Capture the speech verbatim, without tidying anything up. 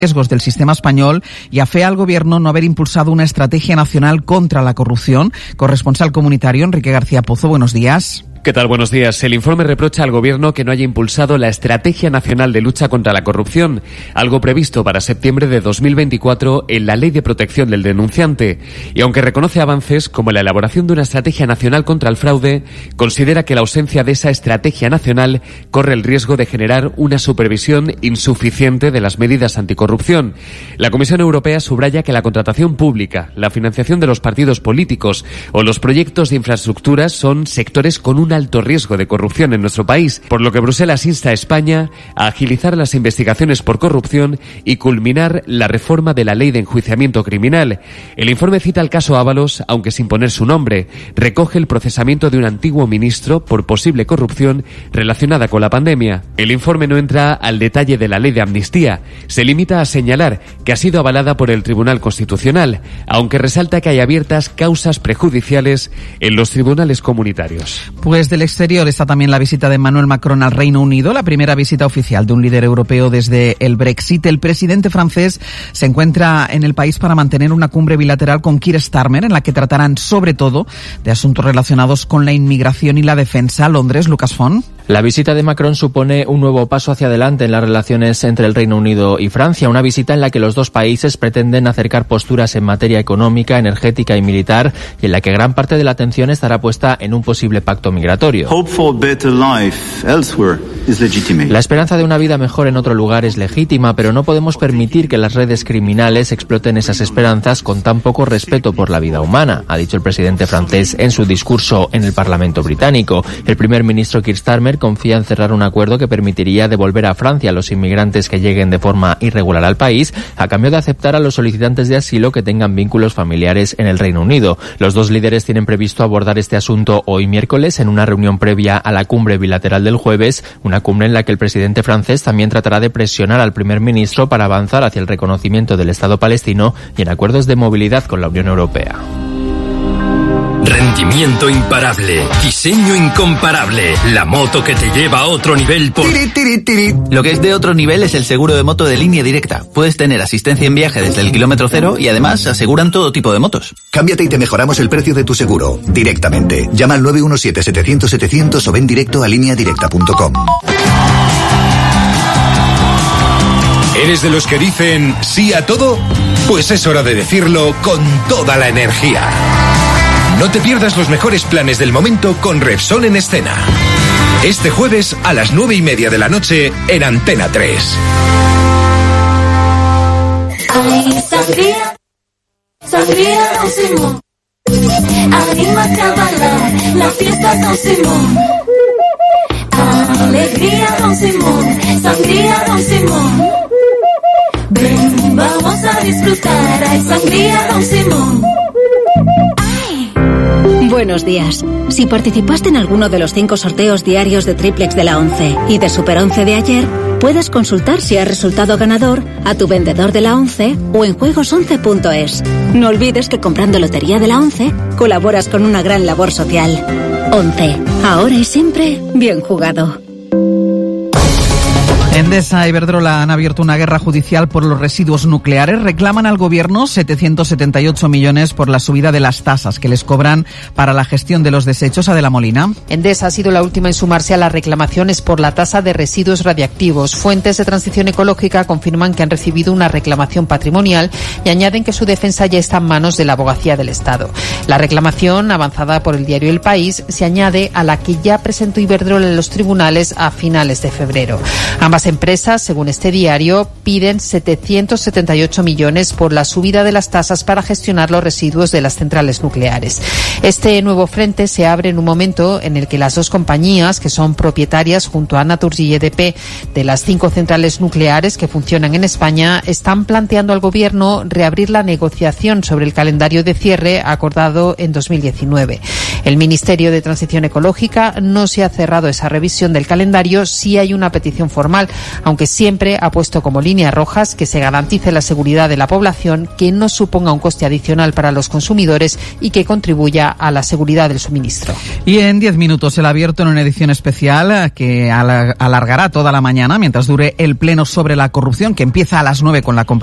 riesgos del sistema español y afea al Gobierno no haber impulsado una estrategia nacional contra la corrupción. Corresponsal comunitario Enrique García Pozo, buenos días. ¿Qué tal? Buenos días. El informe reprocha al Gobierno que no haya impulsado la Estrategia Nacional de Lucha contra la Corrupción, algo previsto para septiembre de dos mil veinticuatro en la Ley de Protección del Denunciante. Y aunque reconoce avances como la elaboración de una Estrategia Nacional contra el fraude, considera que la ausencia de esa Estrategia Nacional corre el riesgo de generar una supervisión insuficiente de las medidas anticorrupción. La Comisión Europea subraya que la contratación pública, la financiación de los partidos políticos o los proyectos de infraestructuras son sectores con un alto riesgo de corrupción en nuestro país, por lo que Bruselas insta a España a agilizar las investigaciones por corrupción y culminar la reforma de la Ley de Enjuiciamiento Criminal. El informe cita el caso Ábalos, aunque sin poner su nombre. Recoge el procesamiento de un antiguo ministro por posible corrupción relacionada con la pandemia. El informe no entra al detalle de la Ley de Amnistía. Se limita a señalar que ha sido avalada por el Tribunal Constitucional, aunque resalta que hay abiertas causas prejudiciales en los tribunales comunitarios. Pues Desde el exterior está también la visita de Emmanuel Macron al Reino Unido, la primera visita oficial de un líder europeo desde el Brexit. El presidente francés se encuentra en el país para mantener una cumbre bilateral con Keir Starmer, en la que tratarán sobre todo de asuntos relacionados con la inmigración y la defensa. Londres, Lucas Font. La visita de Macron supone un nuevo paso hacia adelante en las relaciones entre el Reino Unido y Francia, una visita en la que los dos países pretenden acercar posturas en materia económica, energética y militar, y en la que gran parte de la atención estará puesta en un posible pacto migratorio. La esperanza de una vida mejor en otro lugar es legítima, pero no podemos permitir que las redes criminales exploten esas esperanzas con tan poco respeto por la vida humana, ha dicho el presidente francés en su discurso en el Parlamento británico. El primer ministro Keir Starmer confía en cerrar un acuerdo que permitiría devolver a Francia a los inmigrantes que lleguen de forma irregular al país, a cambio de aceptar a los solicitantes de asilo que tengan vínculos familiares en el Reino Unido. Los dos líderes tienen previsto abordar este asunto hoy miércoles en una reunión previa a la cumbre bilateral del jueves, una cumbre en la que el presidente francés también tratará de presionar al primer ministro para avanzar hacia el reconocimiento del Estado palestino y en acuerdos de movilidad con la Unión Europea. Rendimiento imparable, diseño incomparable, la moto que te lleva a otro nivel por... Tiri, tiri, tiri. Lo que es de otro nivel es el seguro de moto de Línea Directa. Puedes tener asistencia en viaje desde el kilómetro cero y además aseguran todo tipo de motos. Cámbiate y te mejoramos el precio de tu seguro, directamente. Llama al nueve uno siete, setecientos, setecientos o ven directo a línea directa punto com. ¿Eres de los que dicen sí a todo? Pues es hora de decirlo con toda la energía. No te pierdas los mejores planes del momento con Repsol en escena. Este jueves a las nueve y media de la noche en Antena tres. Ay, sangría, sangría Don Simón. Anímate a bailar la fiesta Don Simón. Alegría Don Simón, sangría Don Simón. Ven, vamos a disfrutar, ay, sangría Don Simón. Buenos días. Si participaste en alguno de los cinco sorteos diarios de Triplex de la ONCE y de Super once de ayer, puedes consultar si has resultado ganador a tu vendedor de la ONCE o en juegos once punto es. No olvides que comprando Lotería de la ONCE colaboras con una gran labor social. ONCE. Ahora y siempre, bien jugado. Endesa y Iberdrola han abierto una guerra judicial por los residuos nucleares. Reclaman al Gobierno setecientos setenta y ocho millones por la subida de las tasas que les cobran para la gestión de los desechos. Adela Molina. Endesa ha sido la última en sumarse a las reclamaciones por la tasa de residuos radiactivos. Fuentes de Transición Ecológica confirman que han recibido una reclamación patrimonial y añaden que su defensa ya está en manos de la Abogacía del Estado. La reclamación, avanzada por el diario El País, se añade a la que ya presentó Iberdrola en los tribunales a finales de febrero. Ambas empresas, según este diario, piden setecientos setenta y ocho millones por la subida de las tasas para gestionar los residuos de las centrales nucleares. Este nuevo frente se abre en un momento en el que las dos compañías, que son propietarias junto a Naturgy y E D P de las cinco centrales nucleares que funcionan en España, están planteando al Gobierno reabrir la negociación sobre el calendario de cierre acordado en dos mil diecinueve. El Ministerio de Transición Ecológica no se ha cerrado esa revisión del calendario, sí hay una petición formal aunque siempre ha puesto como líneas rojas que se garantice la seguridad de la población, que no suponga un coste adicional para los consumidores y que contribuya a la seguridad del suministro. Y en diez minutos el abierto en una edición especial que alargará toda la mañana mientras dure el pleno sobre la corrupción, que empieza a las nueve con la